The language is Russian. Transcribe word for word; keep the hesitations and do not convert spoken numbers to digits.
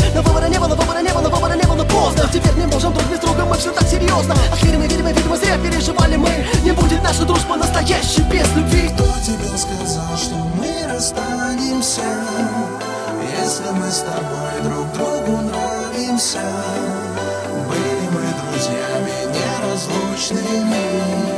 Но выбора не было, выбора не было, выбора не было поздно. Теперь не можем друг без друга, мы все так серьезно. Ах, видимо, видимо, видимо, зря переживали мы. Не будет наша дружба настоящей без любви. Кто тебе сказал, что мы расстанемся, если мы с тобой друг другу нравимся? Были мы друзьями неразлучными.